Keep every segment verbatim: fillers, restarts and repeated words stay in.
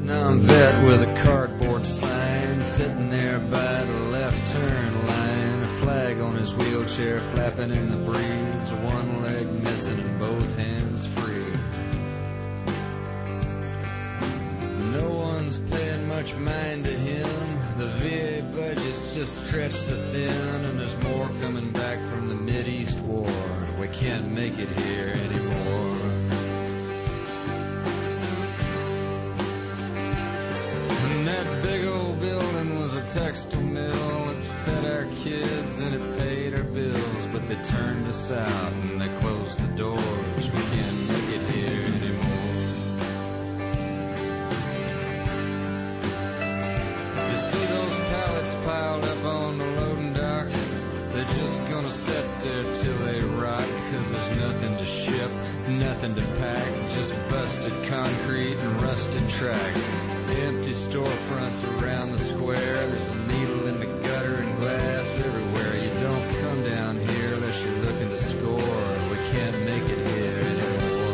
Vietnam vet with a cardboard sign, sitting there by the left turn line, a flag on his wheelchair flapping in the breeze, one leg missing and both hands free. No one's paying much mind to him, the V A budget's just stretched so thin, and there's more coming back from the Mideast war. We can't make it here anymore. And that big old building was a textile mill. It fed our kids and it paid our bills, but they turned us out and they closed the doors. We can't make it here anymore. You see those pallets piled up on the loading dock? They're just gonna sit there till they rot, 'cause there's nothing to ship, nothing to pack, just busted concrete and rusted tracks. Empty storefronts around the square, there's a needle in the gutter and glass everywhere. You don't come down here unless you're looking to score. We can't make it here anymore.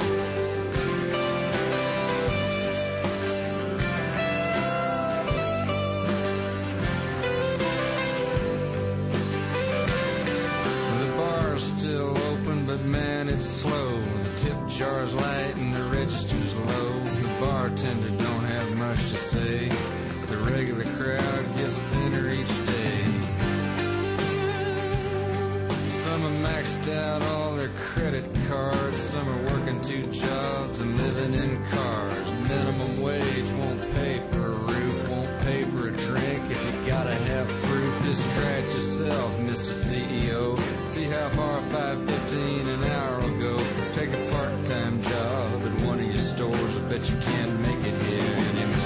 The bar's still open, but man, it's slow. The tip jar's light and the register's low. The bartender don't have much to say. The regular crowd gets thinner each day. Some have maxed out all their credit cards. Some are working two jobs and living in cars. Minimum wage won't pay for a roof, won't pay for a drink. If you gotta have proof, just try it yourself, Mister C E O. See how far five fifteen an hour will go. Take a part-time job at one of your stores. I bet you can't make it here anymore.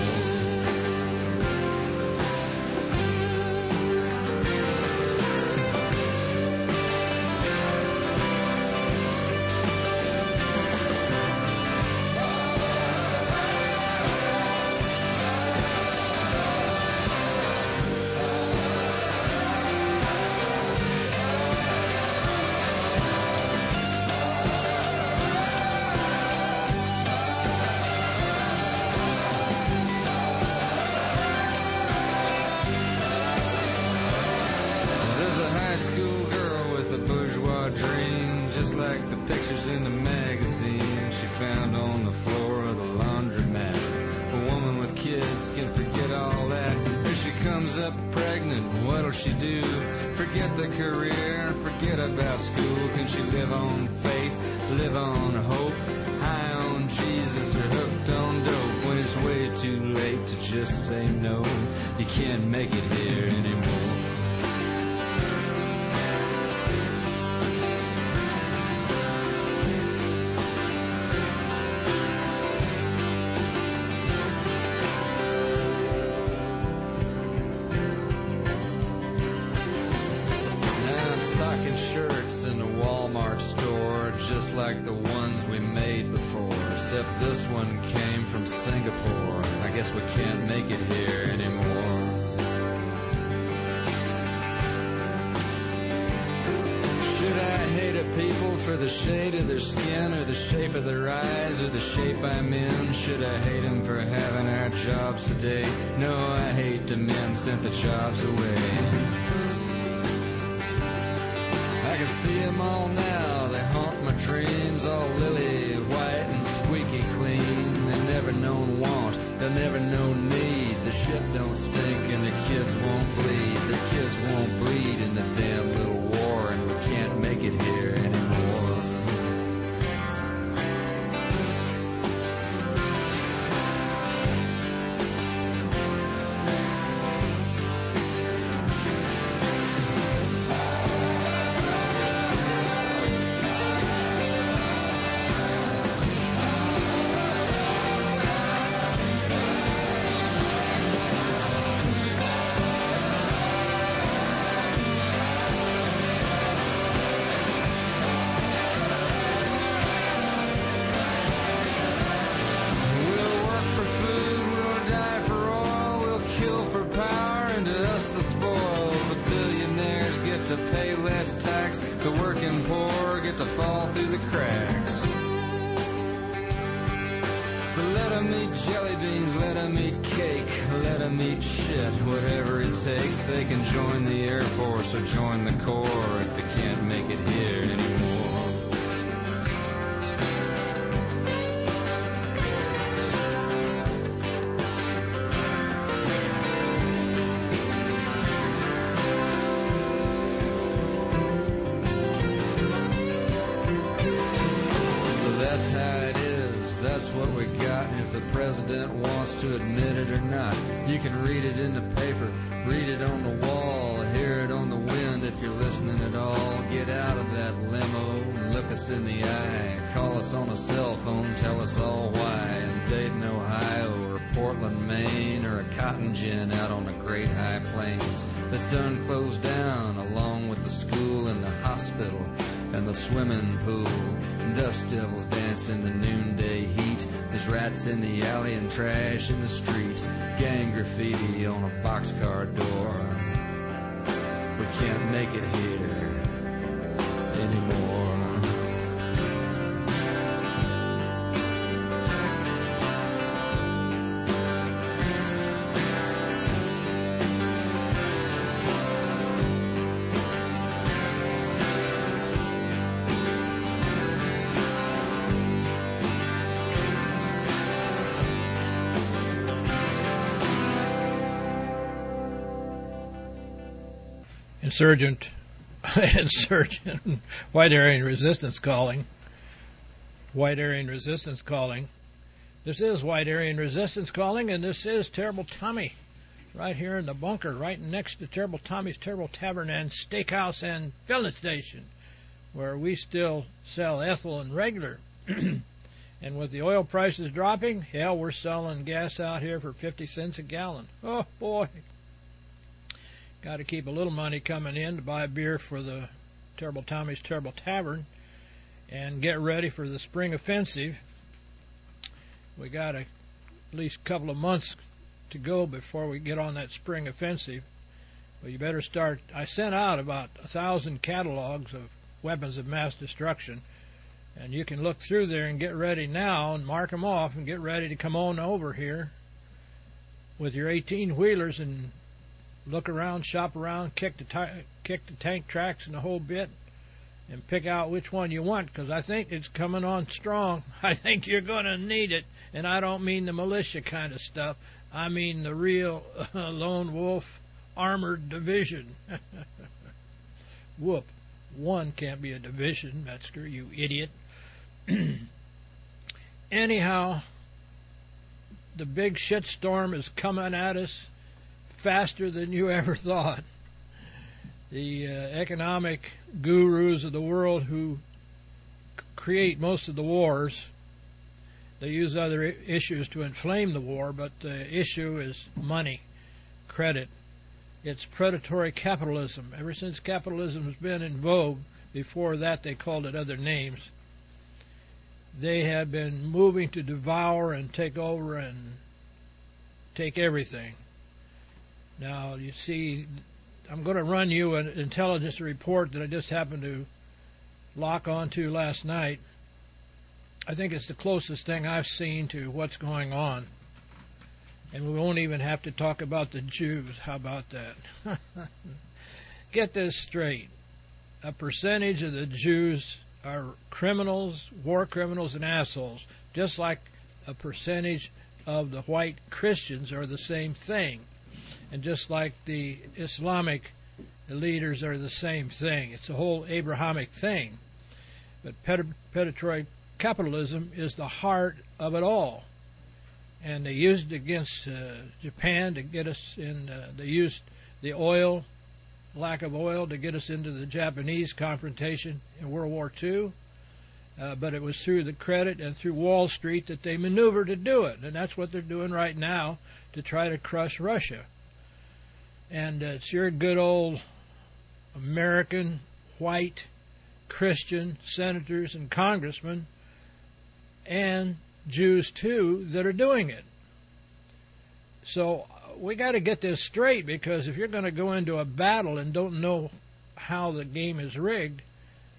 In the magazine she found on the floor of the laundromat. A woman with kids can forget all that. If she comes up pregnant, what'll she do? Forget the career, forget about school. Can she live on faith, live on hope, high on Jesus or hooked on dope? When it's way too late to just say no, you can't make it here anymore. Like the ones we made before, except this one came from Singapore. I guess we can't make it here anymore. Should I hate a people for the shade of their skin or the shape of their eyes or the shape I'm in? Should I hate them for having our jobs today? No, I hate the men sent the jobs away. I can see them all now, they haunt my dreams, all lily white and squeaky clean. They've never known want, they've never known need. The ship don't stink and their kids won't bleed. Their kids won't bleed in the damn little war, and we can't make it here anymore. The working poor get to fall through the cracks. So let 'em eat jelly beans, let 'em eat cake, let 'em eat shit, whatever it takes. They can join the Air Force or join the Corps if they can't make it here anymore. So that's how it is, that's what we got. If the president wants to admit it or not, you can read it in the paper, read it on the wall, hear it on the wind. If you're listening at all, get out of that limo and look us in the eye. Call us on a cell phone, tell us all why. In Dayton, Ohio, or Portland, Maine, or a cotton gin out on the Great High Plains that's done closed down, along with the school and the hospital and the swimming pool. Dust devils dance in the noonday heat. There's rats in the alley and trash in the street. Gang graffiti on a boxcar door. We can't make it here anymore. Insurgent, insurgent, White Aryan Resistance calling. White Aryan Resistance calling. This is White Aryan Resistance calling, and this is Terrible Tommy, right here in the bunker, right next to Terrible Tommy's Terrible Tavern and Steakhouse and Filling Station, where we still sell ethyl and regular. And with the oil prices dropping, hell, we're selling gas out here for fifty cents a gallon. Oh, boy. Got to keep a little money coming in to buy beer for the Terrible Tommy's Terrible Tavern and get ready for the spring offensive. We got a, at least a couple of months to go before we get on that spring offensive. Well, you better start. I sent out about a thousand catalogs of weapons of mass destruction, and you can look through there and get ready now and mark them off and get ready to come on over here with your eighteen-wheelers and look around, shop around, kick the t- kick the tank tracks and the whole bit, and pick out which one you want, because I think it's coming on strong. I think you're going to need it, and I don't mean the militia kind of stuff. I mean the real uh, lone wolf armored division. Whoop. One can't be a division, Metzger, you idiot. Anyhow, the big shitstorm is coming at us faster than you ever thought. The uh, economic gurus of the world who c- create most of the wars, they use other I- issues to inflame the war, but the issue is money, credit. It's predatory capitalism. Ever since capitalism has been in vogue, before that they called it other names, they have been moving to devour and take over and take everything. Now, you see, I'm going to run you an intelligence report that I just happened to lock onto last night. I think it's the closest thing I've seen to what's going on. And we won't even have to talk about the Jews. How about that? Get this straight. A percentage of the Jews are criminals, war criminals, and assholes, just like a percentage of the white Christians are the same thing. And just like the Islamic leaders are the same thing. It's a whole Abrahamic thing. But predatory capitalism is the heart of it all. And they used it against uh, Japan to get us in, uh, they used the oil, lack of oil, to get us into the Japanese confrontation in World War Two. Uh, but it was through the credit and through Wall Street that they maneuvered to do it. And that's what they're doing right now to try to crush Russia. And uh, it's your good old American, white, Christian senators and congressmen and Jews, too, that are doing it. So we got to get this straight, because if you're going to go into a battle and don't know how the game is rigged,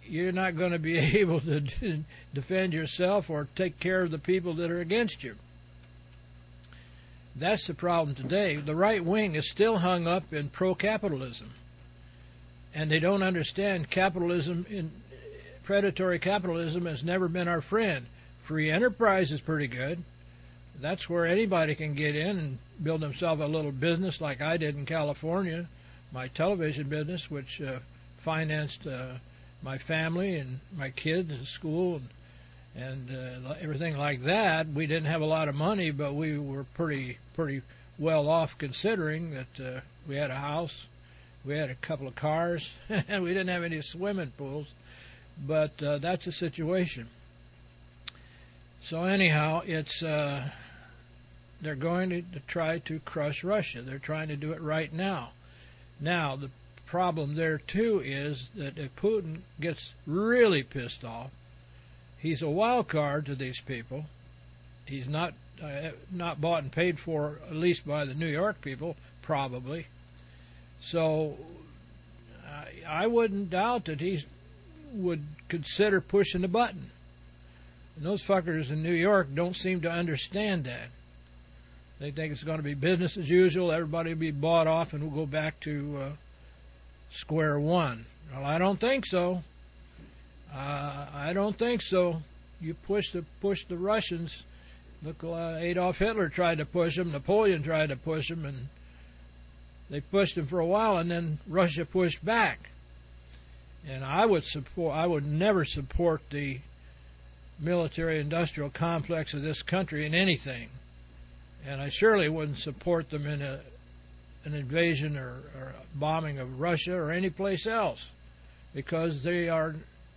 you're not going to be able to defend yourself or take care of the people that are against you. That's the problem today. The right wing is still hung up in pro-capitalism, and they don't understand capitalism. In predatory capitalism has never been our friend. Free enterprise is pretty good. That's where anybody can get in and build themselves a little business like I did in California, my television business, which uh, financed uh, my family and my kids at school and, and uh, everything like that. We didn't have a lot of money, but we were pretty pretty well off considering that uh, we had a house, we had a couple of cars, and we didn't have any swimming pools. But uh, that's the situation. So anyhow, it's uh, they're going to, to try to crush Russia. They're trying to do it right now. Now, the problem there, too, is that if Putin gets really pissed off, he's a wild card to these people. He's not uh, not bought and paid for, at least by the New York people, probably. So I, I wouldn't doubt that he would consider pushing the button. And those fuckers in New York don't seem to understand that. They think it's going to be business as usual. Everybody will be bought off, and we'll go back to uh, square one. Well, I don't think so. Uh, I don't think so. You push the push the Russians. Look, uh, Adolf Hitler tried to push them. Napoleon tried to push them, and they pushed them for a while, and then Russia pushed back. And I would support. I would never support the military-industrial complex of this country in anything. And I surely wouldn't support them in a, an invasion or, or bombing of Russia or any place else, because they are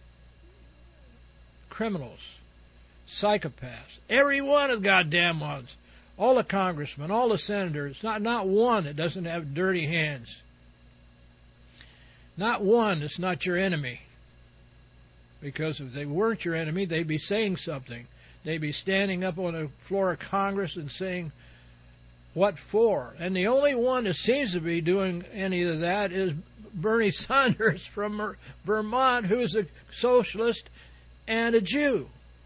criminals, psychopaths. Every one of the goddamn ones. All the congressmen, all the senators, not, not one that doesn't have dirty hands. Not one that's not your enemy. Because if they weren't your enemy, they'd be saying something. They'd be standing up on the floor of Congress and saying, what for? And the only one that seems to be doing any of that is Bernie Sanders from Vermont, who's a socialist and a Jew.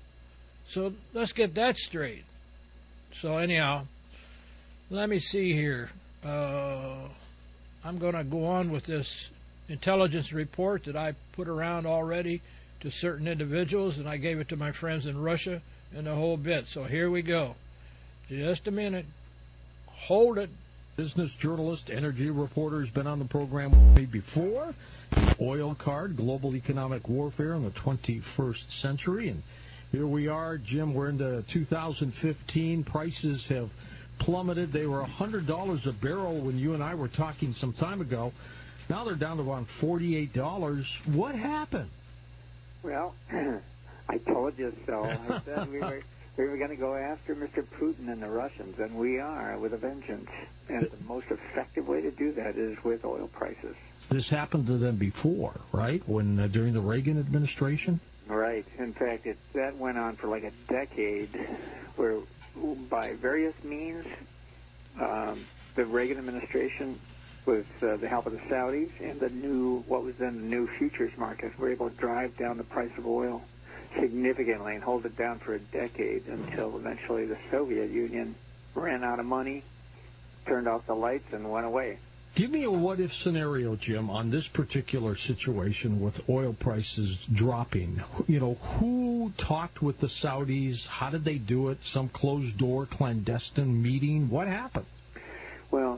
So let's get that straight. So anyhow, let me see here. Uh, I'm going to go on with this intelligence report that I put around already to certain individuals, and I gave it to my friends in Russia and the whole bit. So here we go. Just a minute. Hold it. Business journalist, energy reporter, has been on the program with me before. Oil card, global economic warfare in the twenty-first century. And here we are, Jim, we're into two thousand fifteen. Prices have plummeted. They were one hundred dollars a barrel when you and I were talking some time ago. Now they're down to around forty-eight dollars. What happened? Well, I told you so. I said we were we were going to go after Mister Putin and the Russians, and we are with a vengeance. And the most effective way to do that is with oil prices. This happened to them before, right? When uh, during the Reagan administration? Right. In fact, it, that went on for like a decade, where by various means, um, the Reagan administration, with uh, the help of the Saudis and the new, what was then the new futures market, were able to drive down the price of oil significantly and hold it down for a decade until eventually the Soviet Union ran out of money, turned off the lights, and went away. Give me a what-if scenario, Jim, on this particular situation with oil prices dropping. You know, who talked with the Saudis? How did they do it? Some closed-door clandestine meeting? What happened? Well,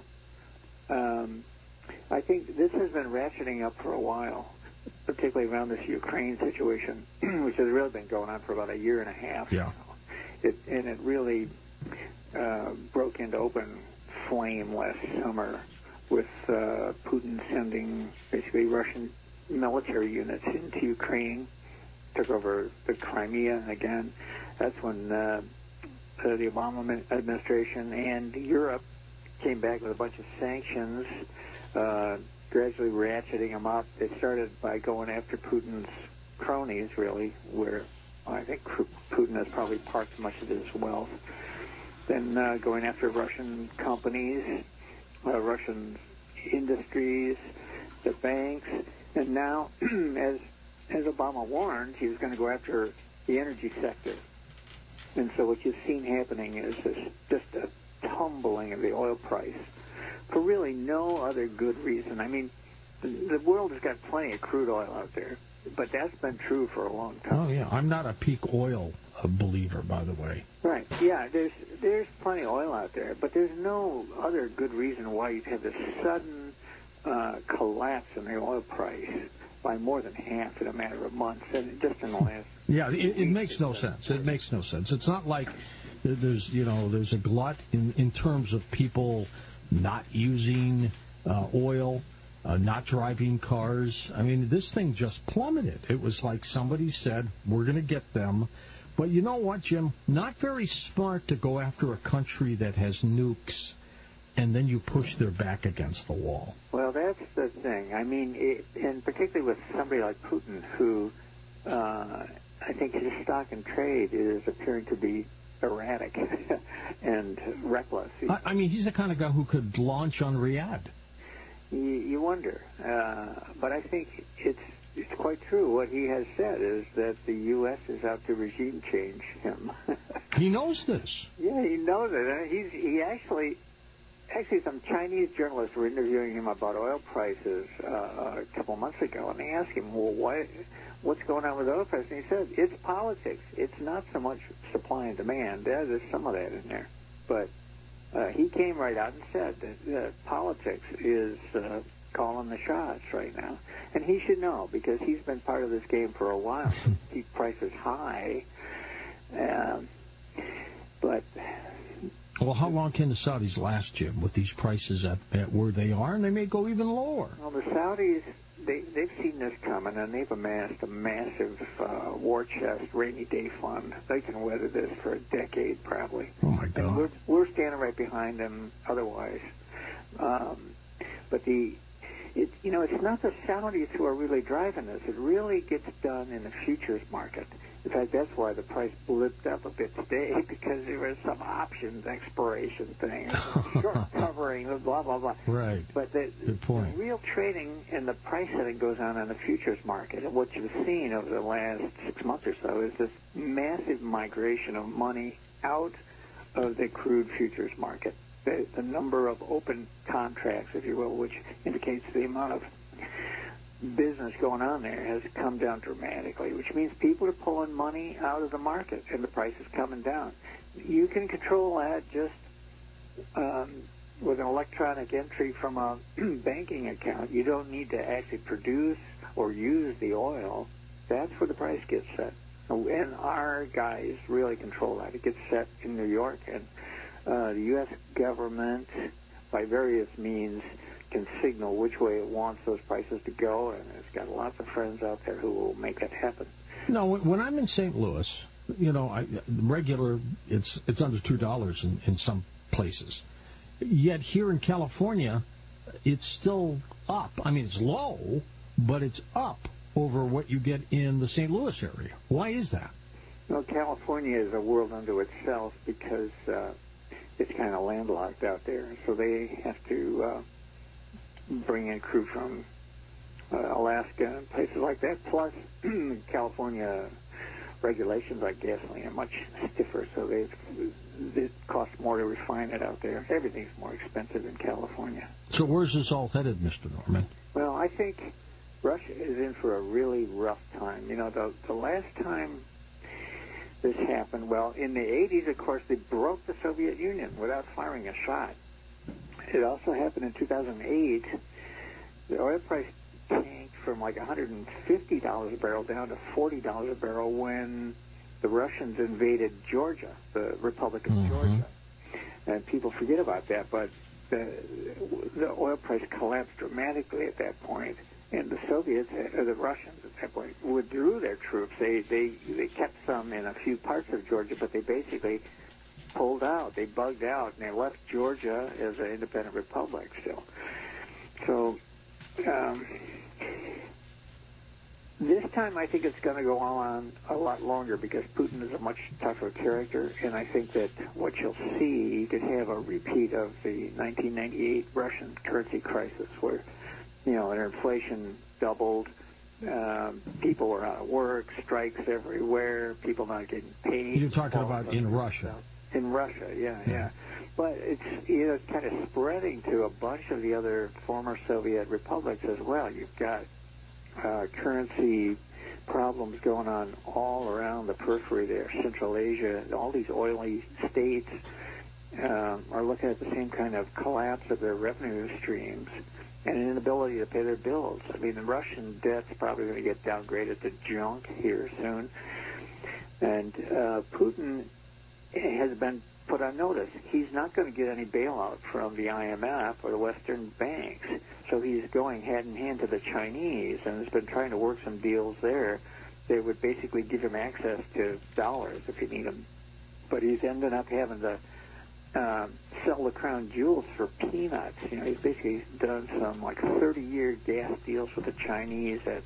um, I think this has been ratcheting up for a while, particularly around this Ukraine situation, which has really been going on for about a year and a half. Yeah. It, and it really uh, broke into open flame last summer, with uh, Putin sending basically Russian military units into Ukraine, took over the Crimea again. That's when uh, uh, the Obama administration and Europe came back with a bunch of sanctions, uh, gradually ratcheting them up. They started by going after Putin's cronies, really, where I think Putin has probably parked much of his wealth. Then uh, going after Russian companies, Uh, Russian industries, the banks, and now, as as Obama warned, he was going to go after the energy sector. And so what you've seen happening is this, just a tumbling of the oil price for really no other good reason. I mean, the, the world has got plenty of crude oil out there, but that's been true for a long time. Oh, yeah. I'm not a peak oil uh, believer, by the way. Right. Yeah, there's there's plenty of oil out there, but there's no other good reason why you'd have this sudden uh, collapse in the oil price by more than half in a matter of months, and just in the last. Yeah, it, it makes no sense. It makes no sense. It's not like there's, you know, there's a glut in, in terms of people not using uh, oil, uh, not driving cars. I mean, this thing just plummeted. It was like somebody said, we're going to get them. But you know what, Jim? Not very smart to go after a country that has nukes and then you push their back against the wall. Well, that's the thing. I mean, it, and particularly with somebody like Putin, who uh, I think his stock and trade is appearing to be erratic and reckless. I, I mean, he's the kind of guy who could launch on Riyadh. You, you wonder. Uh, but I think it's it's quite true. What he has said is that the U S is out to regime change him. He knows this. Yeah, he knows it. And he's, he actually... Actually, some Chinese journalists were interviewing him about oil prices uh, a couple of months ago, and they asked him, well, why, what's going on with oil prices? And he said, it's politics. It's not so much supply and demand. Yeah, there's some of that in there. But uh, he came right out and said that uh, politics is uh, calling the shots right now. And he should know, because he's been part of this game for a while. Keep prices high. Um, but... Well, how long can the Saudis last, Jim, with these prices at, at where they are? And they may go even lower. Well, the Saudis, they, they've seen this coming, and they've amassed a massive uh, war chest, rainy day fund. They can weather this for a decade, probably. Oh, my God. And we're, we're standing right behind them otherwise. Um, but the... It, you know, it's not the Saudis who are really driving this. It really gets done in the futures market. In fact, that's why the price blipped up a bit today, because there was some options expiration thing, short covering, blah, blah, blah. Right. But the, Good point. the real trading and the price setting goes on in the futures market. And what you've seen over the last six months or so is this massive migration of money out of the crude futures market. The, the number of open contracts, if you will, which indicates the amount of business going on there, has come down dramatically, which means people are pulling money out of the market and the price is coming down. You can control that just um, with an electronic entry from a banking account. You don't need to actually produce or use the oil. That's where the price gets set. And our guys really control that. It gets set in New York, and Uh, the U S government, by various means, can signal which way it wants those prices to go, and it's got lots of friends out there who will make that happen. No, when I'm in Saint Louis, you know, I, regular, it's it's under two dollars in, in some places. Yet here in California, it's still up. I mean, it's low, but it's up over what you get in the Saint Louis area. Why is that? Well, California is a world unto itself because uh, it's kind of landlocked out there, so they have to uh, bring in crude from uh, Alaska and places like that. Plus, California regulations like gasoline are much stiffer, so they've, it costs more to refine it out there. Everything's more expensive in California. So where's this all headed, Mister Norman? Well, I think Russia is in for a really rough time. You know, the, the last time this happened, well, in the eighties, of course, they broke the Soviet Union without firing a shot. It also happened in two thousand eight. The oil price tanked from like one hundred fifty dollars a barrel down to forty dollars a barrel when the Russians invaded Georgia, the Republic of mm-hmm. Georgia. And people forget about that, but the, the oil price collapsed dramatically at that point. And the Soviets, or the Russians at that point, withdrew their troops. They, they they kept some in a few parts of Georgia, but they basically pulled out. They bugged out, and they left Georgia as an independent republic still. So um, this time I think it's going to go on a lot longer because Putin is a much tougher character, and I think that what you'll see, you could have a repeat of the nineteen ninety-eight Russian currency crisis where, you know, their inflation doubled, um, people were out of work, strikes everywhere, people not getting paid. You're talking about in Russia. In Russia, yeah, yeah. yeah. But it's, you know, it's kind of spreading to a bunch of the other former Soviet republics as well. You've got uh, currency problems going on all around the periphery there. Central Asia, all these oily states um, are looking at the same kind of collapse of their revenue streams and an inability to pay their bills. I mean, the Russian debt's probably going to get downgraded to junk here soon. And uh, Putin has been put on notice. He's not going to get any bailout from the I M F or the Western banks. So he's going hand in hand to the Chinese and has been trying to work some deals there. They would basically give him access to dollars if you need them. But he's ended up having to uh, sell the crown jewels for peanuts. You know, he's basically done some like thirty-year gas deals with the Chinese at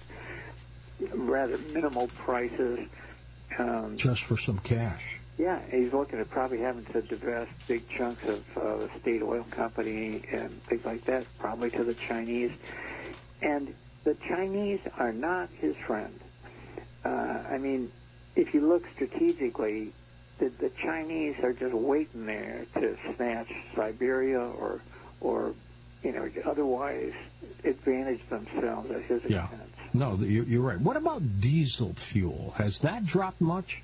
rather minimal prices. Um, Just for some cash. Yeah, he's looking at probably having to divest big chunks of uh, the state oil company and things like that, probably to the Chinese. And the Chinese are not his friend. Uh, I mean, if you look strategically, the, the Chinese are just waiting there to snatch Siberia or, or you know, otherwise advantage themselves at his yeah. expense. No, you're right. What about diesel fuel? Has that dropped much?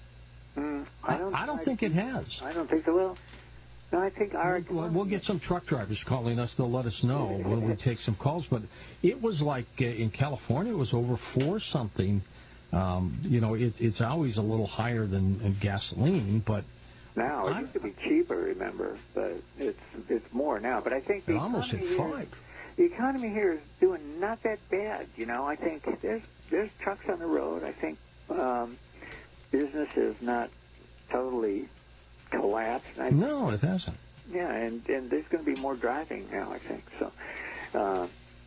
Mm, I don't, I don't I, think it has. I don't think so. Well, no, I think our... We'll, we'll get some truck drivers calling us. They'll let us know when we take some calls. But it was like uh, in California, it was over four something. Um, you know, it, it's always a little higher than, than gasoline, but... Now, it I, used to be cheaper, remember, but it's it's more now. But I think the almost at five. The economy here is doing not that bad, you know. I think there's there's trucks on the road. I think um, business is not totally collapsed. I, no, it hasn't. Yeah, and, and there's going to be more driving now, I think. So uh,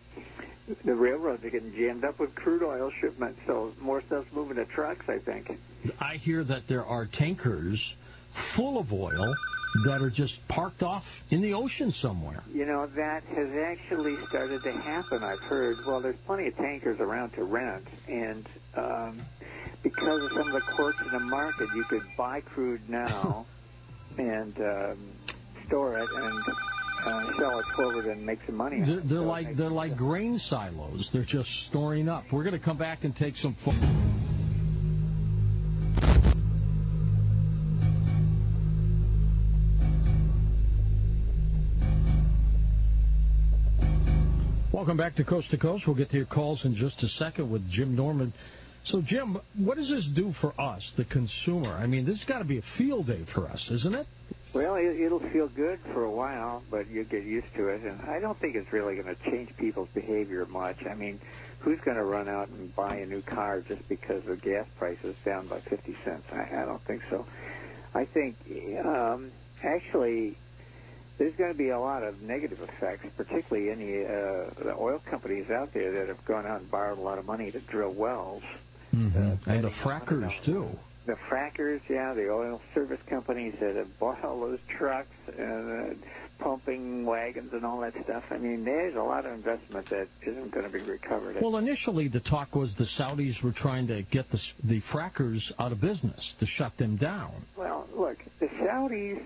the railroads are getting jammed up with crude oil shipments, so more stuff's moving to trucks, I think. I hear that there are tankers full of oil that are just parked off in the ocean somewhere. You know, that has actually started to happen, I've heard. Well, there's plenty of tankers around to rent, and um, because of some of the quirks in the market, you could buy crude now and um, store it and uh, sell it forward and make some money on they're, it. They're so like they're like grain silos. They're just storing up. We're going to come back and take some... Fo- Welcome back to Coast to Coast. We'll get to your calls in just a second with Jim Norman. So, Jim, what does this do for us, the consumer? I mean, this has got to be a field day for us, isn't it? Well, it, it'll feel good for a while, but you'll get used to it. And I don't think it's really going to change people's behavior much. I mean, who's going to run out and buy a new car just because the gas price is down by fifty cents? I, I don't think so. I think, um, actually... there's going to be a lot of negative effects, particularly any uh, the oil companies out there that have gone out and borrowed a lot of money to drill wells. Mm-hmm. Uh, and the frackers, too. The frackers, yeah, the oil service companies that have bought all those trucks and uh, pumping wagons and all that stuff. I mean, there's a lot of investment that isn't going to be recovered. Well, initially the talk was the Saudis were trying to get the, the frackers out of business, to shut them down. Well, look, the Saudis...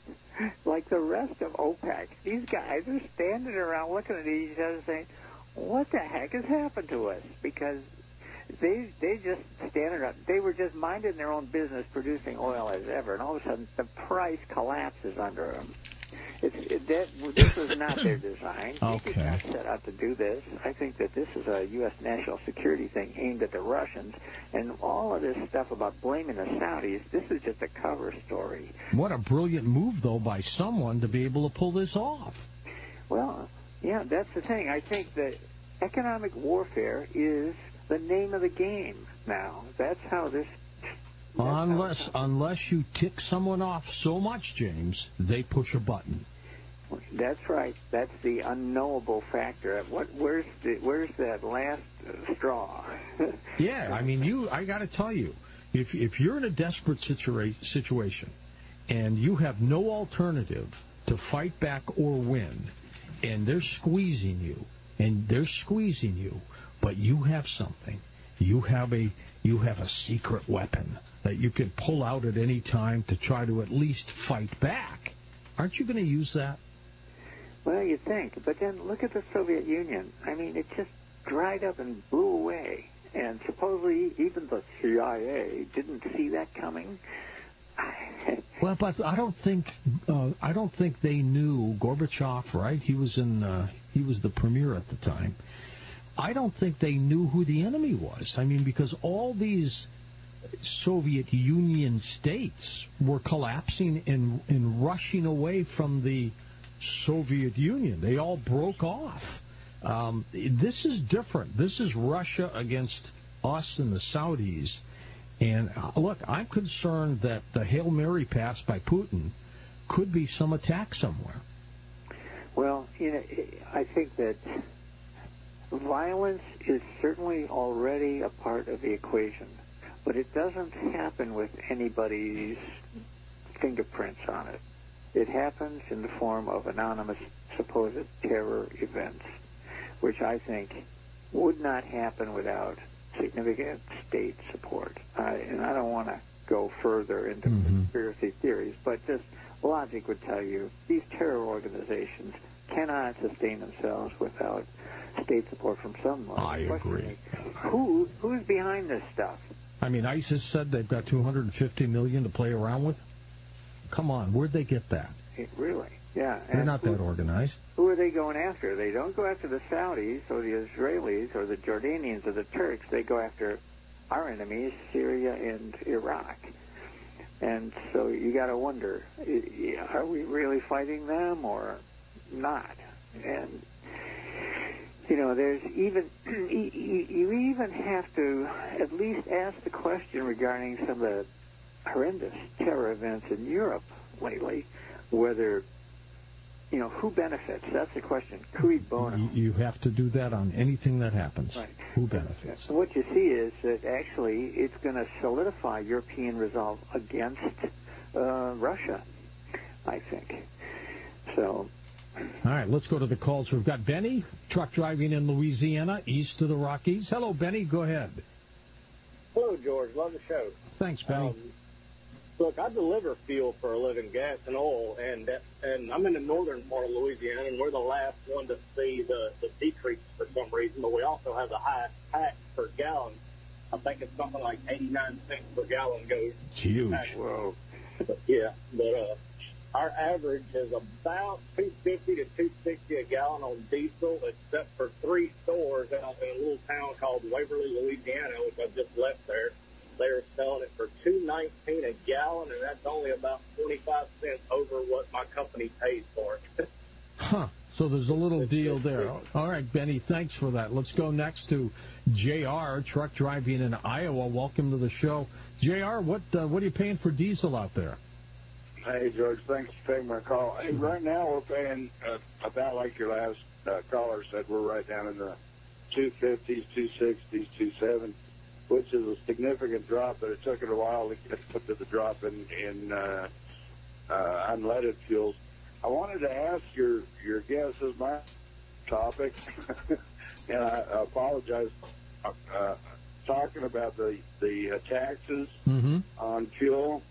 like the rest of OPEC, these guys are standing around looking at each other saying, what the heck has happened to us? Because they they just standing around, they were just minding their own business, producing oil as ever, and all of a sudden the price collapses under them. It's, it, that, this was not their design. Okay. They did not set out to do this. I think that this is a U S national security thing aimed at the Russians, and all of this stuff about blaming the Saudis, this is just a cover story. What a brilliant move, though, by someone to be able to pull this off. Well, yeah, that's the thing. I think that economic warfare is the name of the game now. That's how this... That's unless how unless you tick someone off so much, James, they push a button. That's right. That's the unknowable factor. What? Where's the? Where's that last uh, straw? Yeah, I mean, you. I got to tell you, if if you're in a desperate situa- situation, and you have no alternative to fight back or win, and they're squeezing you, and they're squeezing you, but you have something. You have a you have a secret weapon that you can pull out at any time to try to at least fight back. Aren't you going to use that? Well, you think, but then look at the Soviet Union. I mean, it just dried up and blew away. And supposedly even the C I A didn't see that coming. Well, but I don't think uh, I don't think they knew Gorbachev, right? He was in uh, he was the premier at the time. I don't think they knew who the enemy was. I mean, because all these Soviet Union states were collapsing and, and rushing away from the Soviet Union. They all broke off. Um, this is different. This is Russia against us and the Saudis. And uh, look, I'm concerned that the Hail Mary pass by Putin could be some attack somewhere. Well, you know, I think that violence is certainly already a part of the equation, but it doesn't happen with anybody's fingerprints on it. It happens in the form of anonymous supposed terror events, which I think would not happen without significant state support. Uh, and I don't want to go further into mm-hmm. conspiracy theories, but just logic would tell you these terror organizations cannot sustain themselves without state support from someone. I agree. Who who's behind this stuff? I mean, ISIS said they've got two hundred fifty million dollars to play around with. Come on, where'd they get that? It really? Yeah. They're and not who, that organized. Who are they going after? They don't go after the Saudis or the Israelis or the Jordanians or the Turks. They go after our enemies, Syria and Iraq. And so you got to wonder, are we really fighting them or not? And, you know, there's even, you even have to at least ask the question regarding some of the horrendous terror events in Europe lately, whether, you know, who benefits? That's the question. Cui bono. You, you have to do that on anything that happens. Right. Who benefits? So what you see is that actually it's going to solidify European resolve against uh, Russia, I think. So. All right, let's go to the calls. We've got Benny, truck driving in Louisiana, east of the Rockies. Hello, Benny. Go ahead. Hello, George. Love the show. Thanks, Benny. Um, Look, I deliver fuel for a living, gas and oil, and and I'm in the northern part of Louisiana, and we're the last one to see the, the decrease for some reason, but we also have the highest tax per gallon. I think it's something like eighty-nine cents per gallon goes. It's huge. Tax. Whoa. But, yeah, but uh, our average is about two fifty to two sixty a gallon on diesel, except for three stores out in a little town called Waverly, Louisiana, which I just left there. They're selling it for two nineteen a gallon, and that's only about twenty-five cents over what my company pays for it. Huh. So there's a little deal there. All right, Benny, thanks for that. Let's go next to J R, truck driving in Iowa. Welcome to the show. J R, what uh, what are you paying for diesel out there? Hey, George, thanks for taking my call. Hey, right now we're paying uh, about like your last uh, caller said, we're right down in the two fifties, two sixties, two seventies. Which is a significant drop, but it took it a while to get put to the drop in, in uh, uh, unleaded fuels. I wanted to ask your your guest, this is my topic, and I apologize, uh, uh, talking about the, the uh, taxes mm-hmm. on fuel.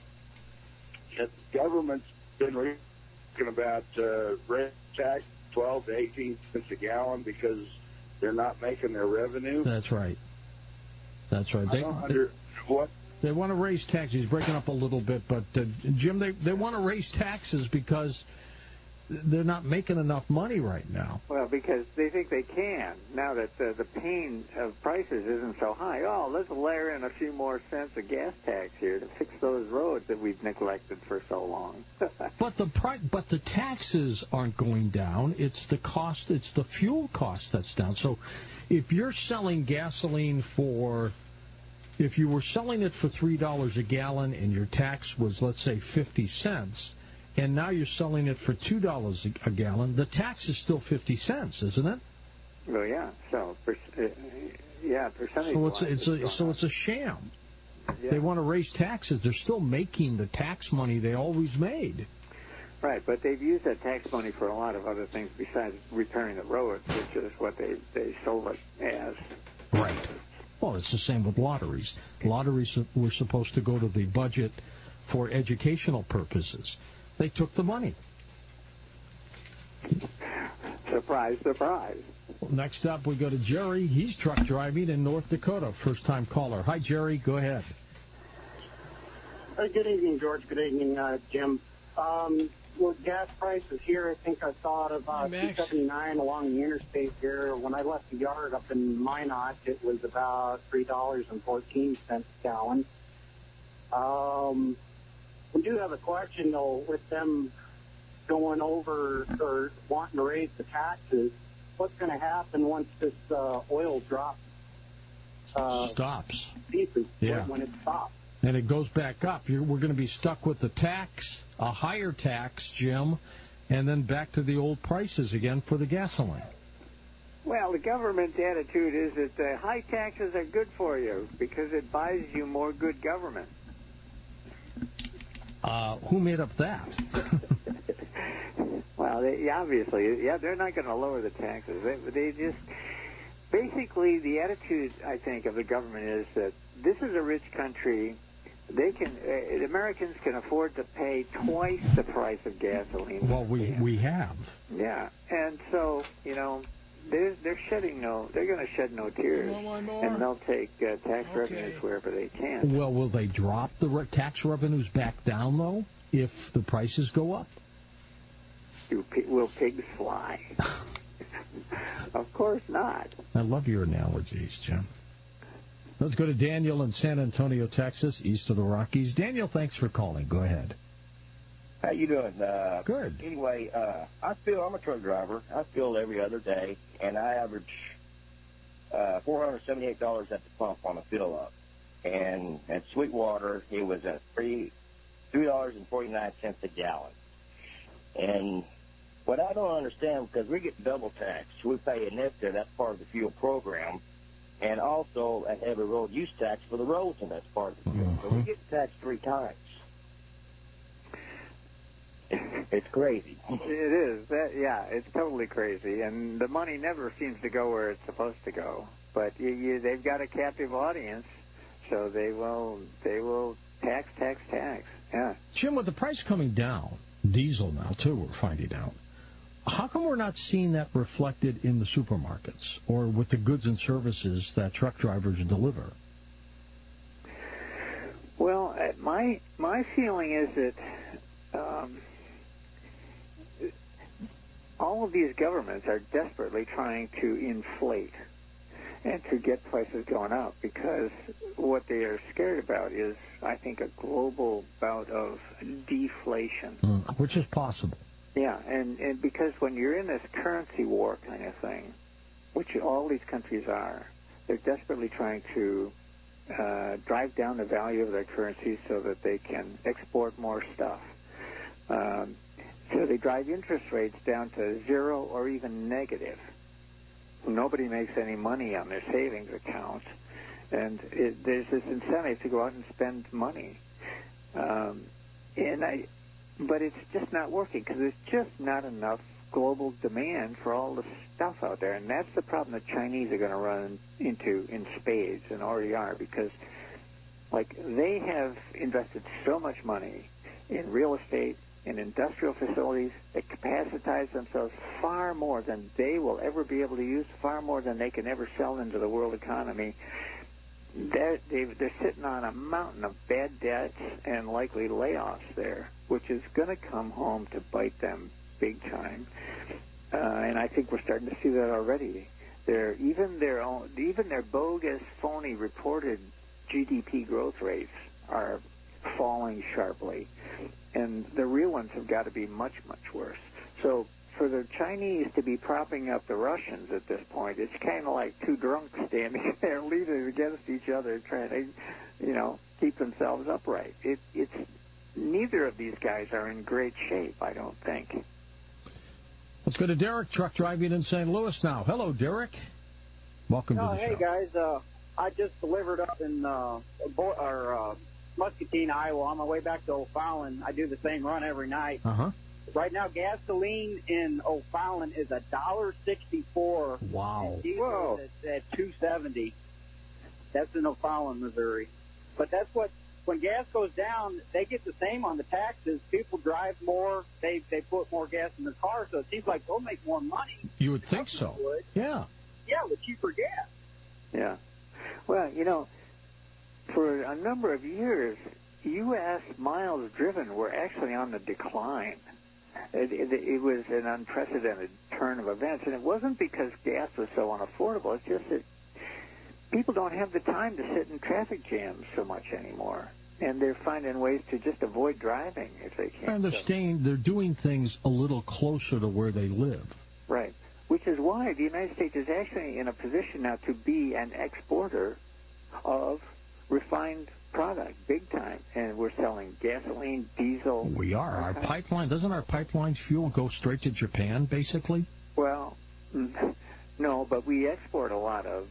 The government's been talking about uh, rate tax twelve to eighteen cents a gallon because they're not making their revenue. That's right. That's right. They, I don't under, what? They want to raise taxes. He's breaking up a little bit, but uh, Jim, they they want to raise taxes because they're not making enough money right now. Well, because they think they can now that uh, the pain of prices isn't so high. Oh, let's layer in a few more cents of gas tax here to fix those roads that we've neglected for so long. but the pri- but the taxes aren't going down. It's the cost. It's the fuel cost that's down. So. If you're selling gasoline for, if you were selling it for three dollars a gallon and your tax was, let's say, fifty cents, and now you're selling it for two dollars a gallon, the tax is still fifty cents, isn't it? Well, yeah. So, uh, yeah, percentage. So it's a, it's a so it's a sham. Yeah. They want to raise taxes. They're still making the tax money they always made. Right, but they've used that tax money for a lot of other things besides repairing the roads, which is what they, they sold it as. Right. Well, it's the same with lotteries. Lotteries were supposed to go to the budget for educational purposes. They took the money. Surprise, surprise. Well, next up, we go to Jerry. He's truck driving in North Dakota. First-time caller. Hi, Jerry. Go ahead. Uh, good evening, George. Good evening, uh, Jim. Um, with gas prices here, I think I saw it about two seventy-nine along the interstate here. When I left the yard up in Minot, it was about three dollars and fourteen cents a gallon. Um, we do have a question, though, with them going over or wanting to raise the taxes. What's going to happen once this uh, oil drop uh, stops? Pieces yeah. When it stops. And it goes back up. You're, we're going to be stuck with the tax, a higher tax, Jim, and then back to the old prices again for the gasoline. Well, the government's attitude is that the high taxes are good for you because it buys you more good government. Uh, who made up that? Well, they, obviously, yeah, they're not going to lower the taxes. They, they just, basically, the attitude, I think, of the government is that this is a rich country. They can, uh, Americans can afford to pay twice the price of gasoline. Well, we we have. Yeah, and so, you know, they're, they're shedding no, they're going to shed no tears, and they'll take uh, tax Okay. revenues wherever they can. Well, will they drop the re- tax revenues back down, though, if the prices go up? Do, will pigs fly? Of course not. I love your analogies, Jim. Let's go to Daniel in San Antonio, Texas, east of the Rockies. Daniel, thanks for calling. Go ahead. How you doing? Uh, Good. Anyway, uh, I fill. I'm a truck driver. I fill every other day, and I average uh, four hundred seventy-eight dollars at the pump on a fill up. And at Sweetwater, it was at three three dollars and forty-nine cents a gallon. And what I don't understand, because we get double taxed, we pay a NIFTA, that's part of the fuel program, and also a heavy road use tax for the roads, and that's part of the fuel. Mm-hmm. So we get taxed three times. It's crazy. It is. That, yeah, it's totally crazy, and the money never seems to go where it's supposed to go. But you, you, they've got a captive audience, so they will they will tax, tax, tax. Yeah. Jim, with the price coming down, diesel now too, we're finding out. How come we're not seeing that reflected in the supermarkets or with the goods and services that truck drivers deliver? Well, uh, my my feeling is that um, all of these governments are desperately trying to inflate and to get prices going up because what they are scared about is, I think, a global bout of deflation. Mm, which is possible. Yeah, and, and because when you're in this currency war kind of thing, which all these countries are, they're desperately trying to uh, drive down the value of their currency so that they can export more stuff. Um, so they drive interest rates down to zero or even negative. Nobody makes any money on their savings accounts, and it, there's this incentive to go out and spend money. Um, and I... But it's just not working because there's just not enough global demand for all the stuff out there. And that's the problem the Chinese are going to run into in spades and already are because, like, they have invested so much money in real estate, in industrial facilities that capacitize themselves far more than they will ever be able to use, far more than they can ever sell into the world economy. They're, they're sitting on a mountain of bad debts and likely layoffs there, which is going to come home to bite them big time. Uh, and I think we're starting to see that already. They're, even their own, even their bogus, phony reported G D P growth rates are falling sharply, and the real ones have got to be much, much worse. So for the Chinese to be propping up the Russians at this point, it's kind of like two drunks standing there leaning against each other trying to, you know, keep themselves upright. It, it's neither of these guys are in great shape, I don't think. Let's go to Derek, truck driving in Saint Louis now. Hello, Derek. Welcome oh, to the hey show. Hey, guys. Uh, I just delivered up in uh, Bo- or, uh, Muscatine, Iowa, on my way back to O'Fallon. I do the same run every night. Uh-huh. Right now, gasoline in O'Fallon is a dollar sixty-four. Wow. And diesel is at, at two seventy. That's in O'Fallon, Missouri. But that's what, when gas goes down, they get the same on the taxes. People drive more. They they put more gas in their car, so it seems like they'll make more money. You would think so. Would. Yeah. Yeah, with cheaper gas. Yeah. Well, you know, for a number of years, U S miles driven were actually on the decline. It, it, it was an unprecedented turn of events, and it wasn't because gas was so unaffordable. It's just that people don't have the time to sit in traffic jams so much anymore, and they're finding ways to just avoid driving if they can. And they're staying, they're doing things a little closer to where they live. Right, which is why the United States is actually in a position now to be an exporter of refined product, big time, and we're selling gasoline, diesel. We are. Our pipeline, doesn't our pipeline fuel go straight to Japan, basically? Well, no, but we export a lot of,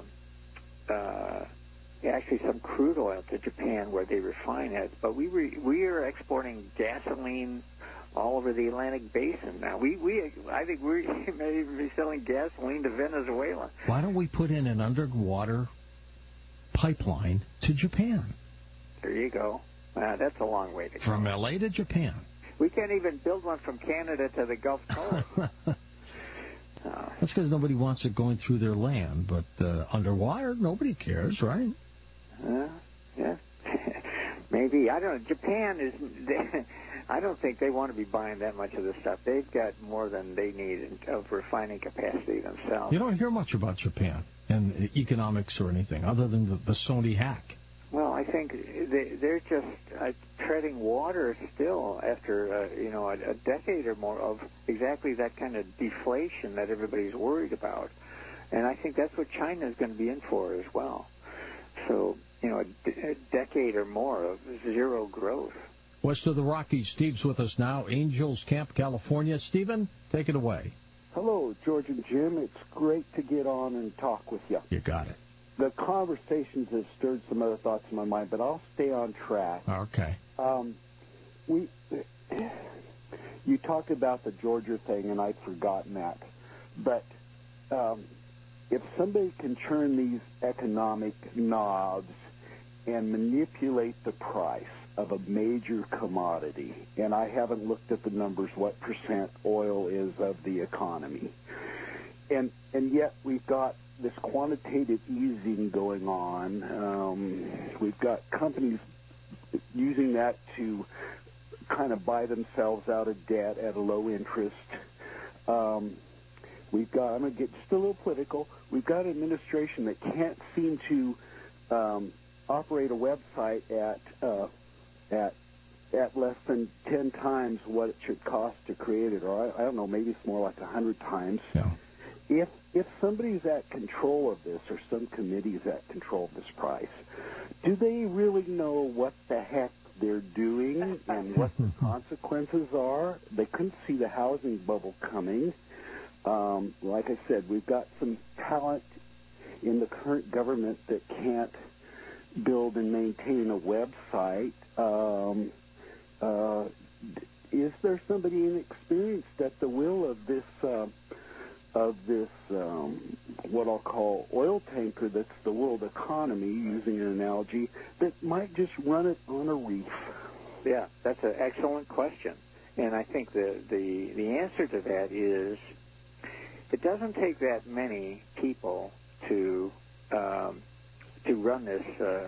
uh, uh, actually some crude oil to Japan where they refine it, but we re- we are exporting gasoline all over the Atlantic Basin now. We, we I think we may even be selling gasoline to Venezuela. Why don't we put in an underwater pipeline to Japan? There you go. Uh, that's a long way to go. From L A to Japan. We can't even build one from Canada to the Gulf Coast. uh, That's because nobody wants it going through their land, but uh, underwater, nobody cares, right? Uh, yeah. Maybe. I don't know. Japan is... They, I don't think they want to be buying that much of this stuff. They've got more than they need of refining capacity themselves. You don't hear much about Japan and economics or anything other than the, the Sony hack. Well, I think they, they're just uh, treading water still after, uh, you know, a, a decade or more of exactly that kind of deflation that everybody's worried about. And I think that's what China is going to be in for as well. So, you know, a, d- a decade or more of zero growth. West of the Rockies, Steve's with us now, Angels Camp, California. Stephen, take it away. Hello, George and Jim. It's great to get on and talk with you. You got it. The conversations have stirred some other thoughts in my mind, but I'll stay on track. Okay. Um, we, you talked about the Georgia thing, and I'd forgotten that. But um, if somebody can turn these economic knobs and manipulate the price of a major commodity, and I haven't looked at the numbers, what percent oil is of the economy, and and yet we've got this quantitative easing going on. Um, we've got companies using that to kind of buy themselves out of debt at a low interest. Um, we've got, I'm going to get just a little political, we've got an administration that can't seem to um, operate a website at uh, at at less than ten times what it should cost to create it, or I, I don't know, maybe it's more like a hundred times. Yeah. If if somebody's at control of this, or some committee's at control of this price, do they really know what the heck they're doing and what the consequences are? They couldn't see the housing bubble coming. Um, like I said, we've got some talent in the current government that can't build and maintain a website. Um, uh, is there somebody inexperienced at the will of this uh, of this um, what I'll call oil tanker that's the world economy, using an analogy, that might just run it on a reef? Yeah, that's an excellent question, and I think the the the answer to that is it doesn't take that many people to um, to run this uh,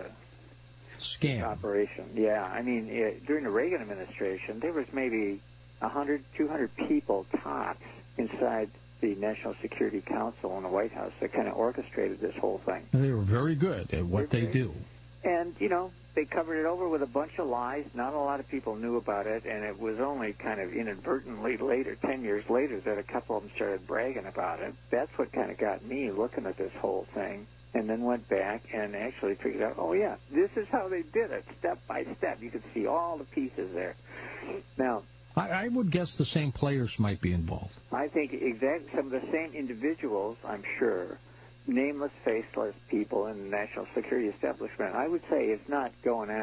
scam operation. Yeah, I mean, it, during the Reagan administration, there was maybe one hundred, two hundred people tops inside the National Security Council in the White House that kind of orchestrated this whole thing. They were very good at what they do. And, you know, they covered it over with a bunch of lies. Not a lot of people knew about it, and it was only kind of inadvertently later, ten years later, that a couple of them started bragging about it. That's what kind of got me looking at this whole thing, and then went back and actually figured out, oh, yeah, this is how they did it, step by step. You could see all the pieces there. Now, I, I would guess the same players might be involved. I think exactly some of the same individuals, I'm sure, nameless, faceless people in the national security establishment. I would say it's not going on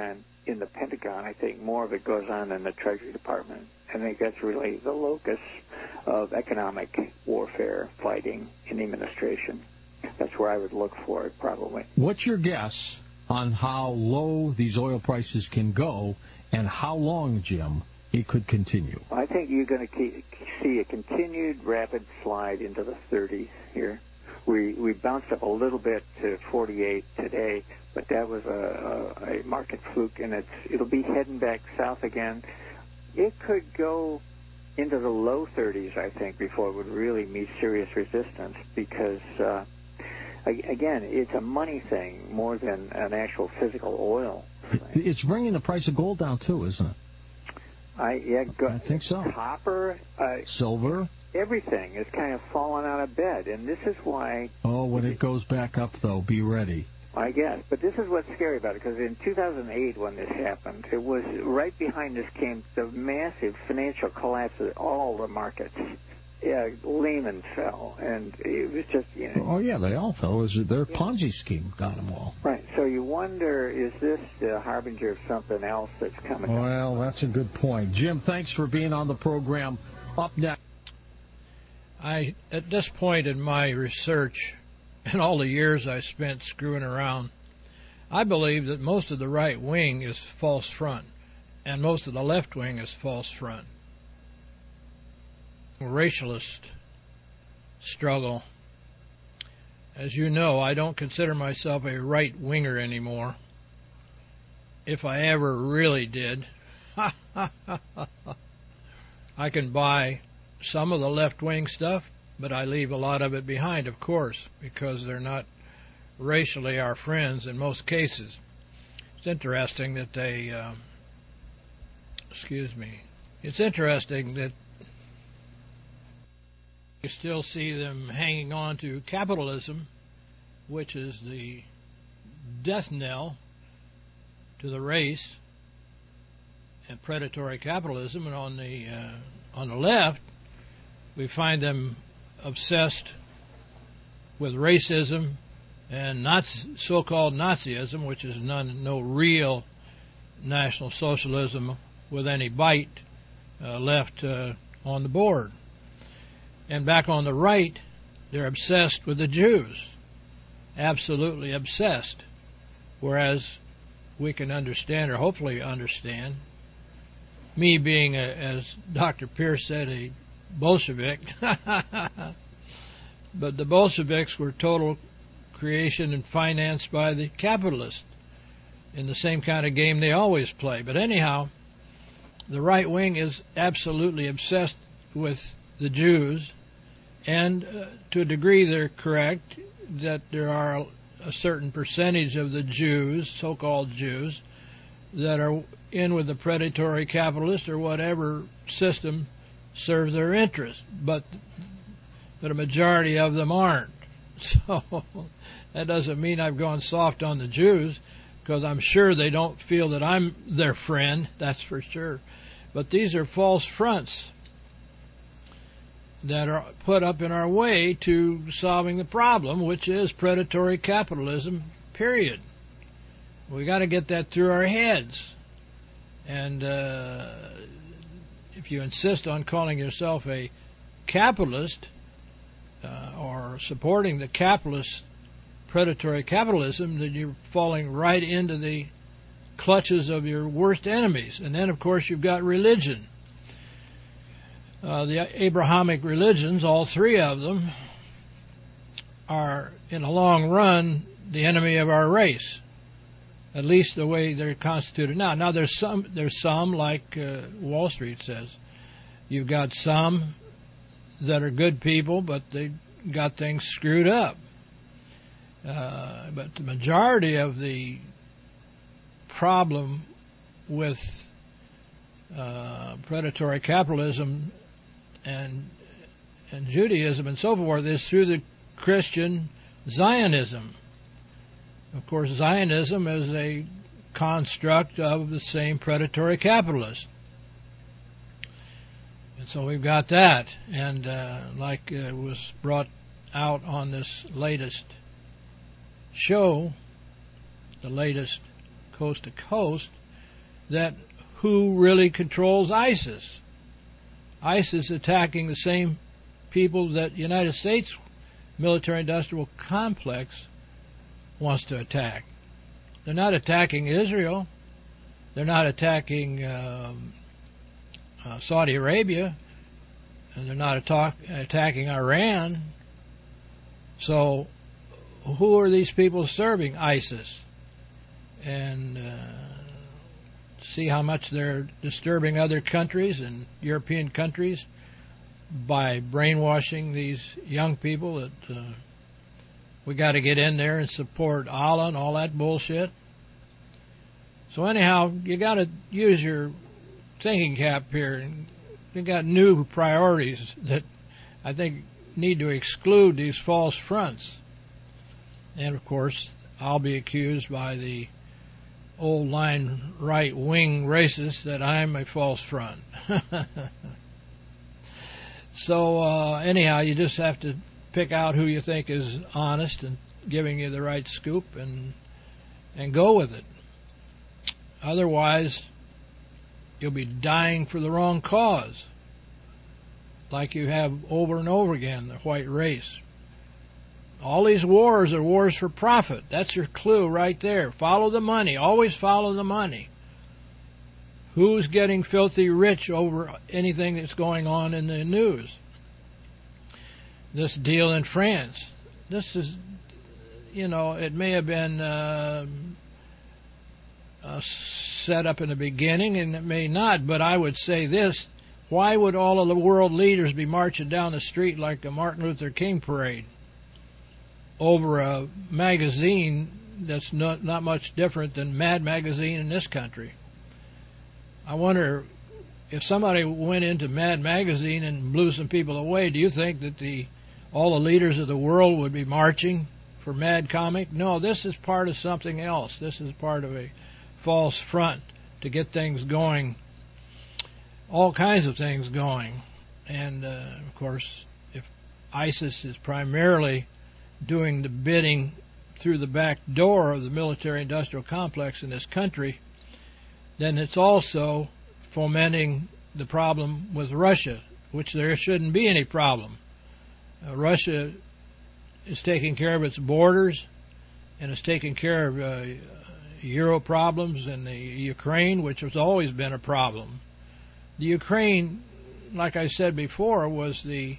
in the Pentagon. I think more of it goes on in the Treasury Department. I think that's really the locus of economic warfare fighting in the administration. That's where I would look for it, probably. What's your guess on how low these oil prices can go and how long, Jim, it could continue? I think you're going to see a continued rapid slide into the thirties here. We we bounced up a little bit to forty-eight today, but that was a, a, a market fluke, and it's it'll be heading back south again. It could go into the low thirties, I think, before it would really meet serious resistance, because, uh, again, it's a money thing more than an actual physical oil thing. It's bringing the price of gold down, too, isn't it? I, yeah, go, I think so. Copper. Uh, Silver. Everything is kind of falling out of bed, and this is why... Oh, when it goes back up, though, be ready. I guess. But this is what's scary about it, because in two thousand eight, when this happened, it was right behind this came the massive financial collapse of all the markets. Yeah, Lehman fell, and it was just, you know... Oh, yeah, they all fell. It was their Ponzi scheme got them all. Right. So you wonder, is this the harbinger of something else that's coming? Well, that's a good point. Jim, thanks for being on the program. Up next... I, at this point in my research, and all the years I spent screwing around, I believe that most of the right wing is false front, and most of the left wing is false front. Racialist struggle. As you know, I don't consider myself a right winger anymore. If I ever really did, I can buy some of the left-wing stuff, but I leave a lot of it behind, of course, because they're not racially our friends in most cases. It's interesting that they, uh, excuse me, it's interesting that you still see them hanging on to capitalism, which is the death knell to the race, and predatory capitalism, and on the uh, on the left, we find them obsessed with racism and Nazi, so-called Nazism, which is none, no real National Socialism with any bite uh, left uh, on the board. And back on the right, they're obsessed with the Jews, absolutely obsessed, whereas we can understand, or hopefully understand, me being, a, as Doctor Pierce said, a Bolshevik, but the Bolsheviks were total creation and financed by the capitalists in the same kind of game they always play. But anyhow, the right wing is absolutely obsessed with the Jews, and uh, to a degree they're correct that there are a certain percentage of the Jews, so-called Jews, that are in with the predatory capitalist or whatever system serve their interest, but but a majority of them aren't. So that doesn't mean I've gone soft on the Jews, because I'm sure they don't feel that I'm their friend, that's for sure. But these are false fronts that are put up in our way to solving the problem, which is predatory capitalism, period. We got to get that through our heads. And uh, if you insist on calling yourself a capitalist uh, or supporting the capitalist predatory capitalism, then you're falling right into the clutches of your worst enemies. And then, of course, you've got religion. Uh, the Abrahamic religions, all three of them, are, in the long run, the enemy of our race. At least the way they're constituted now. Now there's some, there's some like uh, Wall Street says. You've got some that are good people, but they got things screwed up. Uh, but the majority of the problem with uh, predatory capitalism and and Judaism and so forth is through the Christian Zionism. Of course, Zionism is a construct of the same predatory capitalist. And so we've got that. And uh, like uh, was brought out on this latest show, the latest Coast to Coast, that who really controls ISIS. ISIS attacking the same people that the United States military-industrial complex wants to attack. They're not attacking Israel. They're not attacking um, uh, Saudi Arabia. And they're not attack, attacking Iran. So who are these people serving? ISIS. And uh, see how much they're disturbing other countries and European countries by brainwashing these young people that uh, we got to get in there and support Allah and all that bullshit. So anyhow, you got to use your thinking cap here. And you got new priorities that I think need to exclude these false fronts. And of course, I'll be accused by the old line right-wing racists that I'm a false front. So uh, anyhow, you just have to pick out who you think is honest and giving you the right scoop and and go with it. Otherwise, you'll be dying for the wrong cause, like you have over and over again, the white race. All these wars are wars for profit. That's your clue right there. Follow the money. Always follow the money. Who's getting filthy rich over anything that's going on in the news? This deal in France. This is, you know, it may have been uh, uh, set up in the beginning, and it may not, but I would say this. Why would all of the world leaders be marching down the street like a Martin Luther King parade over a magazine that's not, not much different than Mad Magazine in this country? I wonder if somebody went into Mad Magazine and blew some people away, do you think that the all the leaders of the world would be marching for Mad Comic? No, this is part of something else. This is part of a false front to get things going, all kinds of things going. And, uh, of course, if ISIS is primarily doing the bidding through the back door of the military-industrial complex in this country, then it's also fomenting the problem with Russia, which there shouldn't be any problem. Uh, Russia is taking care of its borders and is taking care of uh, Euro problems in the Ukraine, which has always been a problem. The Ukraine, like I said before, was the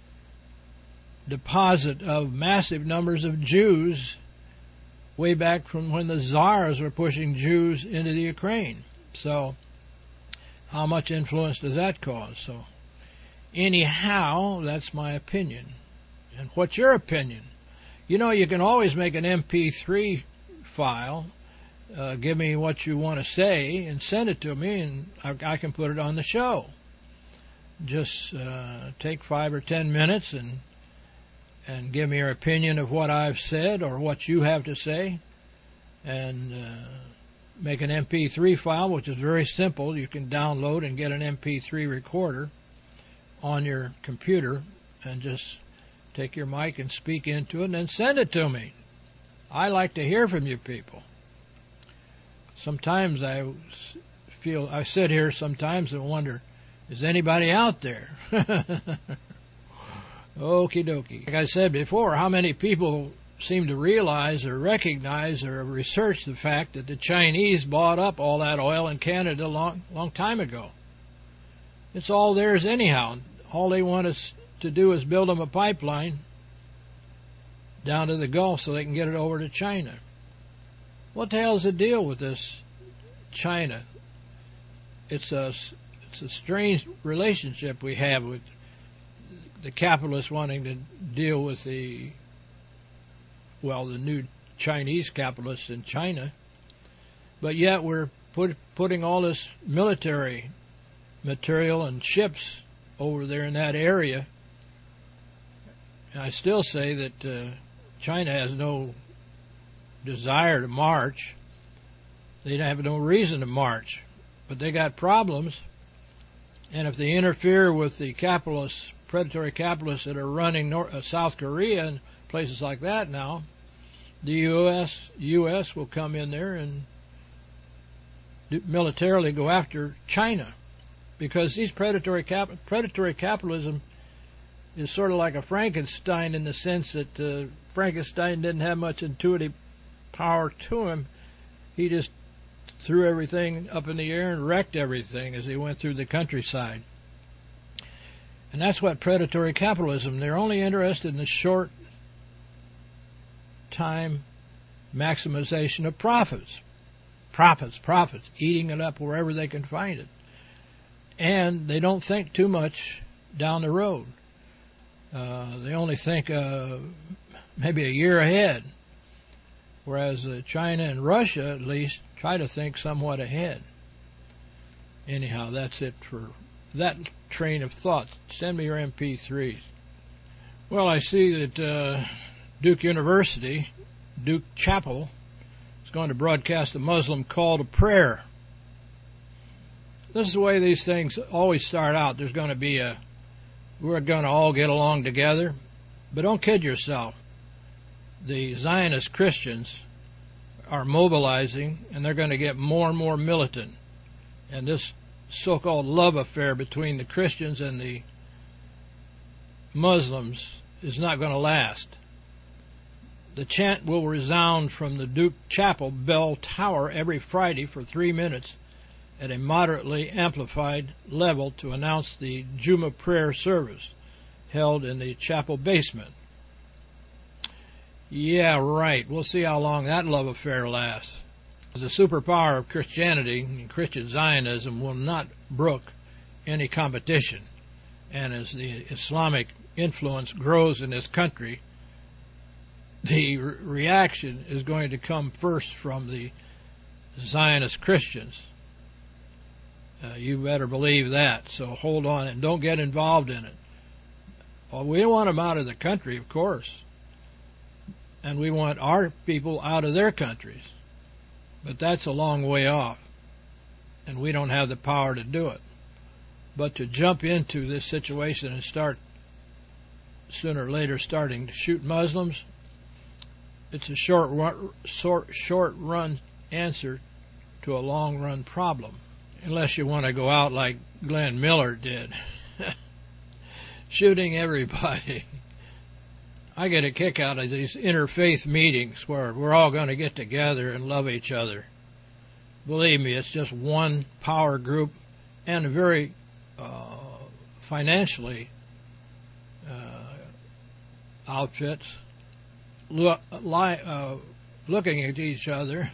deposit of massive numbers of Jews way back from when the Tsars were pushing Jews into the Ukraine. So how much influence does that cause? So anyhow, that's my opinion. And what's your opinion? You know, you can always make an M P three file, uh, give me what you want to say, and send it to me, and I, I can put it on the show. Just uh, take five or ten minutes and and give me your opinion of what I've said or what you have to say, and uh, make an M P three file, which is very simple. You can download and get an M P three recorder on your computer and just take your mic and speak into it and then send it to me. I like to hear from you people. Sometimes I feel, I sit here sometimes and wonder, is anybody out there? Okie dokie. Like I said before, how many people seem to realize or recognize or research the fact that the Chinese bought up all that oil in Canada a long, long time ago? It's all theirs anyhow. All they want us to do is build them a pipeline down to the Gulf so they can get it over to China. What the hell is the deal with this China? It's a, it's a strange relationship we have with the capitalists wanting to deal with the, well, the new Chinese capitalists in China, but yet we're put, putting all this military material and ships over there in that area. And I still say that uh, China has no desire to march. They have no reason to march, but they got problems. And if they interfere with the capitalists, predatory capitalists that are running North, uh, South Korea and places like that now, the U S U S will come in there and do, militarily go after China, because these predatory cap, predatory capitalism is sort of like a Frankenstein in the sense that uh, Frankenstein didn't have much intuitive power to him. He just threw everything up in the air and wrecked everything as he went through the countryside. And that's what predatory capitalism, they're only interested in the short time maximization of profits. Profits, profits, eating it up wherever they can find it. And they don't think too much down the road. Uh, they only think uh, maybe a year ahead, whereas uh, China and Russia, at least, try to think somewhat ahead. Anyhow, that's it for that train of thought. Send me your M P threes. Well, I see that uh, Duke University, Duke Chapel, is going to broadcast a Muslim call to prayer. This is the way these things always start out. There's going to be a, we're going to all get along together. But don't kid yourself. The Zionist Christians are mobilizing, and they're going to get more and more militant. And this so-called love affair between the Christians and the Muslims is not going to last. The chant will resound from the Duke Chapel bell tower every Friday for three minutes at a moderately amplified level to announce the Juma prayer service held in the chapel basement. Yeah, right. We'll see how long that love affair lasts. The superpower of Christianity and Christian Zionism will not brook any competition. And as the Islamic influence grows in this country, the re- reaction is going to come first from the Zionist Christians. Uh, you better believe that. So hold on and don't get involved in it. Well, we want them out of the country, of course. And we want our people out of their countries. But that's a long way off. And we don't have the power to do it. But to jump into this situation and start, sooner or later, starting to shoot Muslims, it's a short run, short, short run answer to a long run problem. Unless you want to go out like Glenn Miller did, shooting everybody. I get a kick out of these interfaith meetings where we're all going to get together and love each other. Believe me, it's just one power group and very uh, financially uh, outfits look, li- uh, looking at each other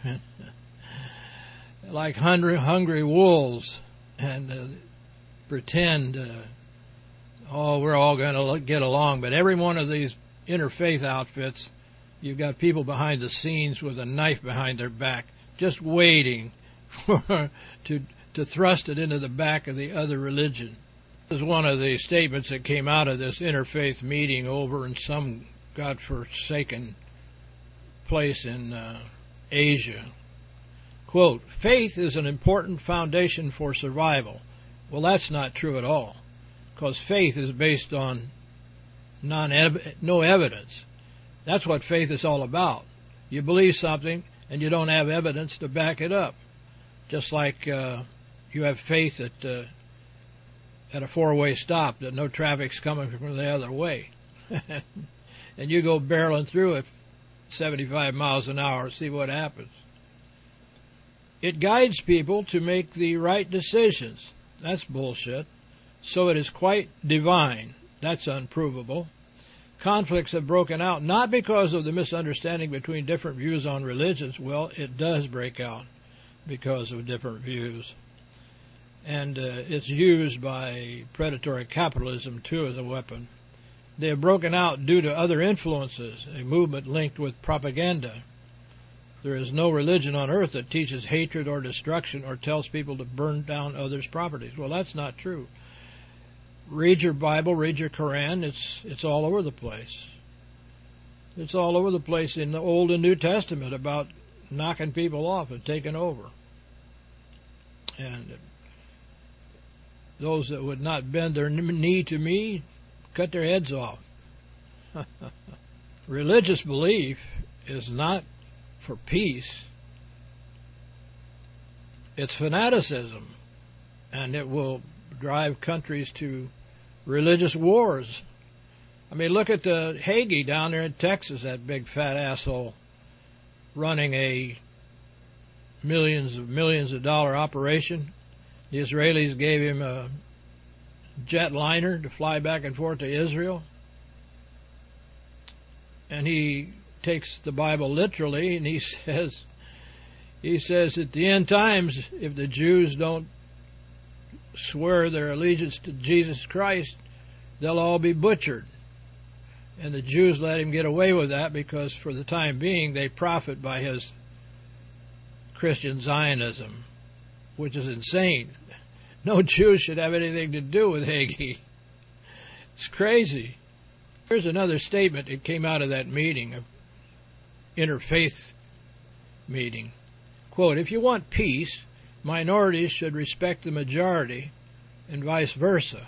like hungry, hungry wolves and uh, pretend, uh, oh, we're all going to get along. But every one of these interfaith outfits, you've got people behind the scenes with a knife behind their back, just waiting for to to thrust it into the back of the other religion. This is one of the statements that came out of this interfaith meeting over in some godforsaken place in uh, Asia. Quote, faith is an important foundation for survival. Well, that's not true at all, because faith is based on non no evidence. That's what faith is all about. You believe something and you don't have evidence to back it up. Just like uh, you have faith at uh, at a four-way stop that no traffic's coming from the other way, and you go barreling through it seventy-five miles an hour, see what happens. It guides people to make the right decisions. That's bullshit. So it is quite divine. That's unprovable. Conflicts have broken out not because of the misunderstanding between different views on religions. Well, it does break out because of different views. And uh, it's used by predatory capitalism, too, as a weapon. They have broken out due to other influences, a movement linked with propaganda. There is no religion on earth that teaches hatred or destruction or tells people to burn down others' properties. Well, that's not true. Read your Bible, read your Quran. It's it's all over the place. It's all over the place in the Old and New Testament about knocking people off and taking over. And those that would not bend their knee to me, cut their heads off. Religious belief is not for peace. It's fanaticism, and it will drive countries to religious wars. I mean, look at the Hagee down there in Texas, that big fat asshole, running a millions of millions of dollar operation. The Israelis gave him a jetliner to fly back and forth to Israel. And he takes the Bible literally, and he says, he says at the end times, if the Jews don't swear their allegiance to Jesus Christ, they'll all be butchered. And the Jews let him get away with that because for the time being they profit by his Christian Zionism, which is insane. No Jews should have anything to do with Hagee. It's crazy. Here's another statement that came out of that meeting, of interfaith meeting. Quote, if you want peace, minorities should respect the majority and vice versa.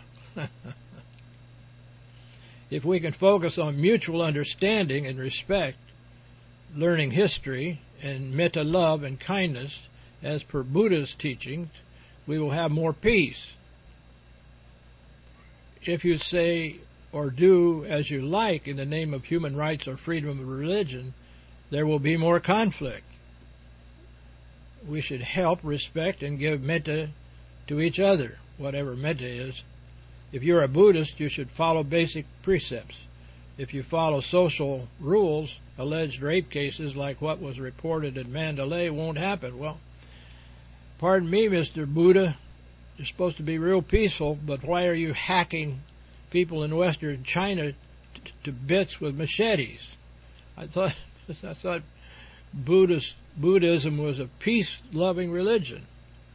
If we can focus on mutual understanding and respect, learning history, and metta love and kindness, as per Buddha's teachings, we will have more peace. If you say or do as you like in the name of human rights or freedom of religion, there will be more conflict. We should help, respect, and give metta to each other, whatever metta is. If you're a Buddhist, you should follow basic precepts. If you follow social rules, alleged rape cases like what was reported in Mandalay won't happen. Well, pardon me, Mister Buddha, you're supposed to be real peaceful, but why are you hacking people in Western China t- to bits with machetes? I thought I thought Buddhist, Buddhism was a peace-loving religion.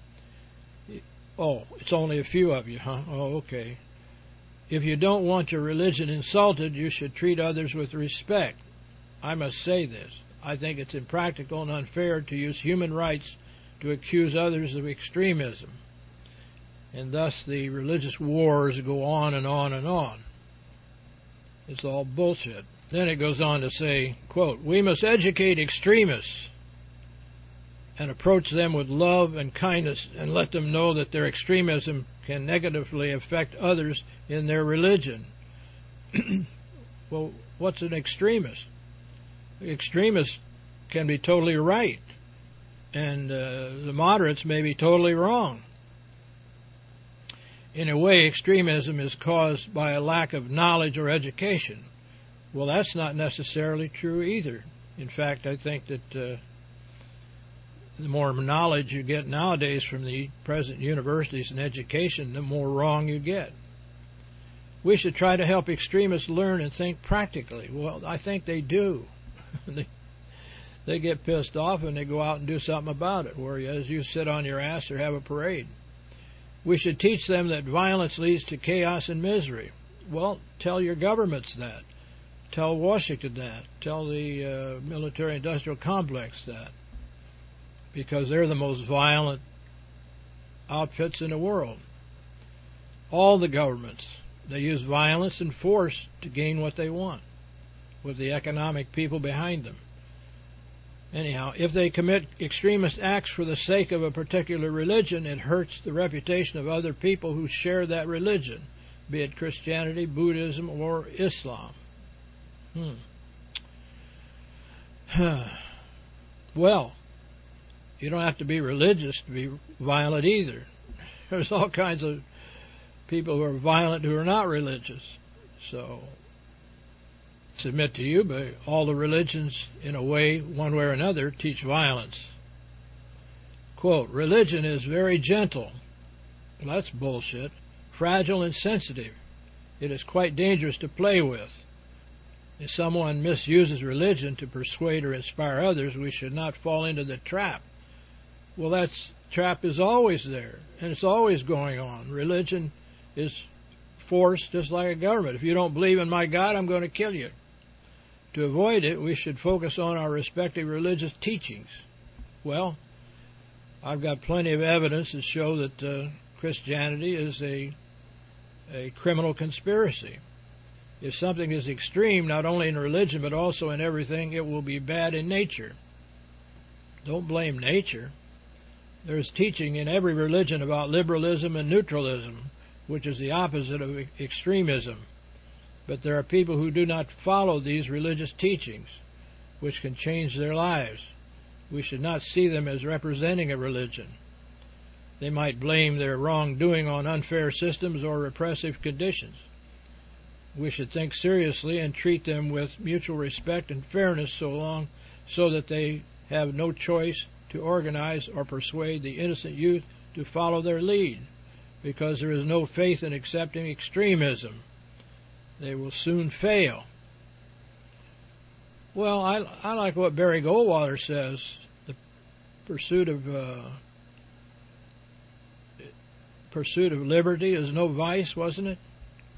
Oh, it's only a few of you, huh? Oh, okay. If you don't want your religion insulted, you should treat others with respect. I must say this. I think it's impractical and unfair to use human rights to accuse others of extremism. And thus the religious wars go on and on and on. It's all bullshit. Then it goes on to say, quote, we must educate extremists and approach them with love and kindness and let them know that their extremism can negatively affect others in their religion. Well, what's an extremist? Extremists can be totally right, and uh, the moderates may be totally wrong. In a way, extremism is caused by a lack of knowledge or education. Well, that's not necessarily true either. In fact, I think that uh, the more knowledge you get nowadays from the present universities and education, the more wrong you get. We should try to help extremists learn and think practically. Well, I think they do. they, they get pissed off and they go out and do something about it, whereas you sit on your ass or have a parade. We should teach them that violence leads to chaos and misery. Well, tell your governments that. Tell Washington that. Tell the uh, military-industrial complex that. Because they're the most violent outfits in the world. All the governments, they use violence and force to gain what they want, with the economic people behind them. Anyhow, if they commit extremist acts for the sake of a particular religion, it hurts the reputation of other people who share that religion, be it Christianity, Buddhism, or Islam. Hmm. Well, you don't have to be religious to be violent either. There's all kinds of people who are violent who are not religious. So, I submit to you, but all the religions, in a way, one way or another, teach violence. Quote, religion is very gentle. Well, that's bullshit. Fragile and sensitive. It is quite dangerous to play with. If someone misuses religion to persuade or inspire others, we should not fall into the trap. Well, that trap is always there, and it's always going on. Religion is forced just like a government. If you don't believe in my God, I'm going to kill you. To avoid it, we should focus on our respective religious teachings. Well, I've got plenty of evidence to show that uh, Christianity is a, a criminal conspiracy. If something is extreme, not only in religion but also in everything, it will be bad in nature. Don't blame nature. There's teaching in every religion about liberalism and neutralism, which is the opposite of extremism. But there are people who do not follow these religious teachings, which can change their lives. We should not see them as representing a religion. They might blame their wrongdoing on unfair systems or repressive conditions. We should think seriously and treat them with mutual respect and fairness so long so that they have no choice to organize or persuade the innocent youth to follow their lead, because there is no faith in accepting extremism. They will soon fail. Well, I, I like what Barry Goldwater says. The pursuit of uh, pursuit of liberty is no vice, wasn't it?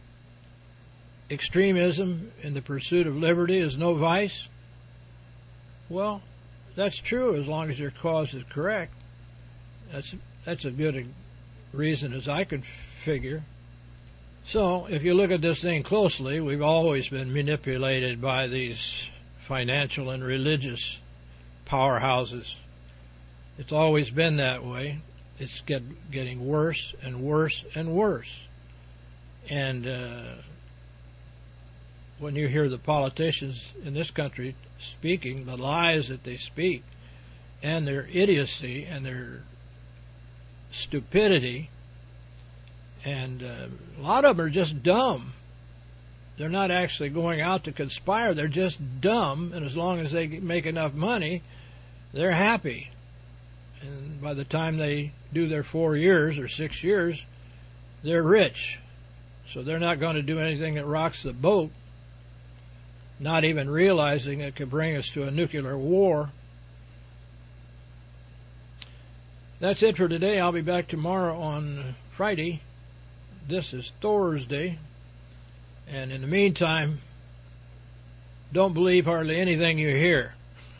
Extremism in the pursuit of liberty is no vice. Well, that's true as long as your cause is correct. That's that's a good reason as I can figure. So, if you look at this thing closely, we've always been manipulated by these financial and religious powerhouses. It's always been that way. It's get, getting worse and worse and worse. And uh, when you hear the politicians in this country speaking, the lies that they speak, and their idiocy and their stupidity, and uh, a lot of them are just dumb. They're not actually going out to conspire. They're just dumb, and as long as they make enough money, they're happy. And by the time they do their four years or six years, they're rich. So they're not going to do anything that rocks the boat, not even realizing it could bring us to a nuclear war. That's it for today. I'll be back tomorrow on Friday. This is Thursday. And in the meantime, don't believe hardly anything you hear.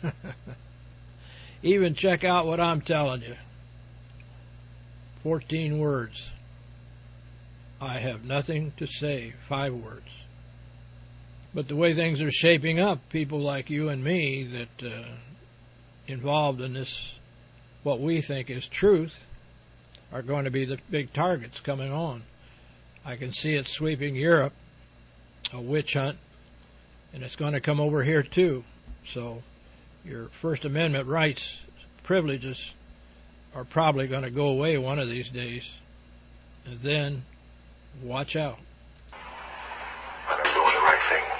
Even check out what I'm telling you. Fourteen words. I have nothing to say. Five words. But the way things are shaping up, people like you and me that uh, involved in this, what we think is truth, are going to be the big targets coming on. I can see it sweeping Europe, a witch hunt, and it's going to come over here too. So your First Amendment rights, privileges, are probably going to go away one of these days. And then, watch out. But I'm doing the right thing.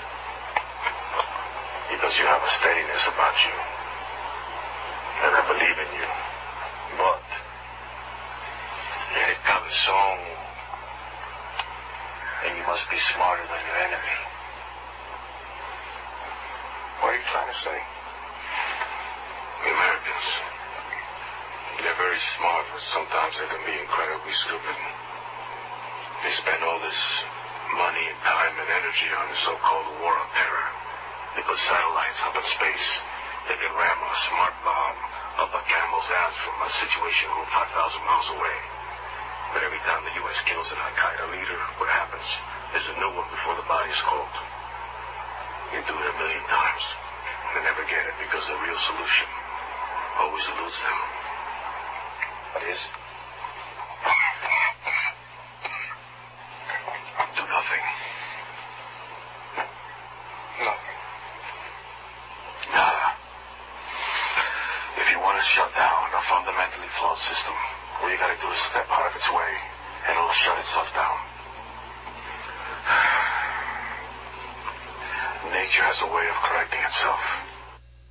Because you have a steadiness about you. And I believe in you. But it comes on, and you must be smarter than your enemy. What are you trying to say? The Americans, they're very smart, but sometimes they can be incredibly stupid. They spend all this money and time and energy on the so-called war on terror. They put satellites up in space. They can ram a smart bomb up a camel's ass from a situation room five thousand miles away. But every time the U S kills an Al-Qaeda leader, what happens? There's a new one before the body's cold. You do it a million times. They never get it because the real solution always eludes them. What is? Do nothing. Nothing. Nada. If you want to shut down a fundamentally flawed system, all you gotta do is step out of its way, and it'll shut itself down. Nature has a way of correcting itself.